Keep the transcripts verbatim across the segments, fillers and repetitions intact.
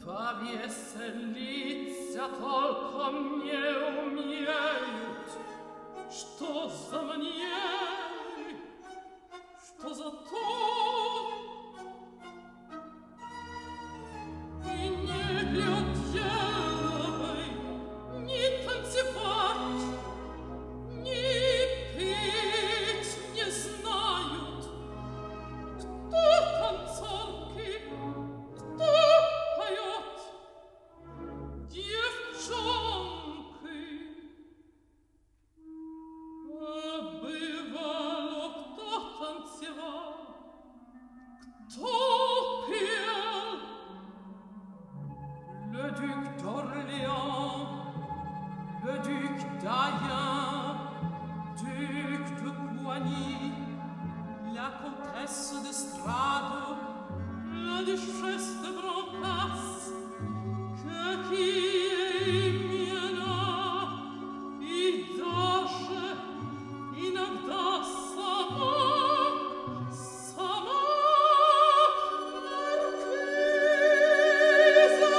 Повесе лица только мне умеют. Что за манеры, что за тон? И не глядели, ни танцевать, ни петь не знают. Кто танцорки, кто поет? Девчонки. А бывало, кто танцевал, кто пел? Le duc d'Orléans, le duc d'Ayen, duc de Coigny, la comtesse de Strado, la duchesse de Brancas, que qui имена и даже иногда сама, сама маркиза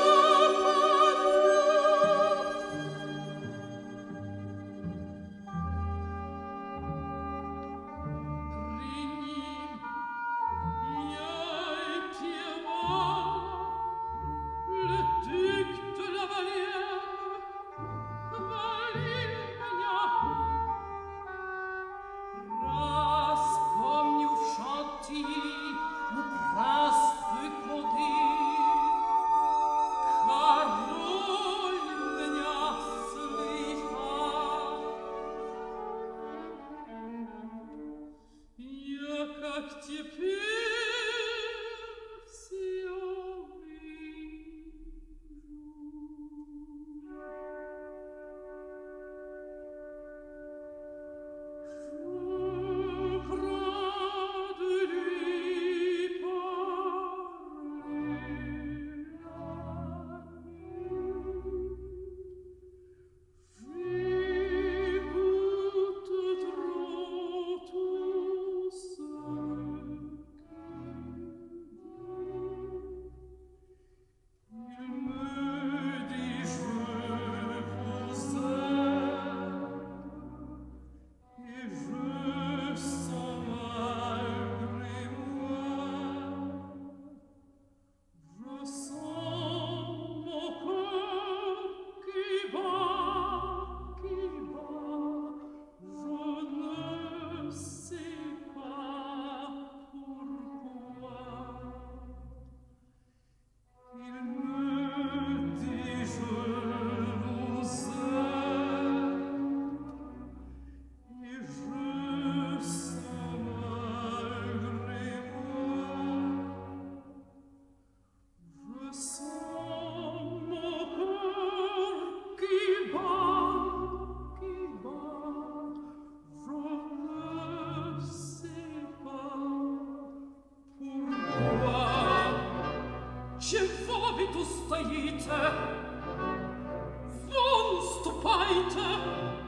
При ним я и певала, le duc de la Vallière хвалил меня. Распомню в Шантилли у прас de Condé, король меня слыхал. Я как теперь всё вижу. Je crois de lui parler la nuit. J'écoute trop tout ce qu'il me dit, je vous aime, et je sens malgré moi, je sens mon cœur qui bat, qui bat, je ne sais pas pourquoi. Il me dit, je vous aime, et je sens malgré moi, je sens mon cœur qui bat, qui bat, je ne sais pas pourquoi. Чим ви тут стоїте? Вон ступайте!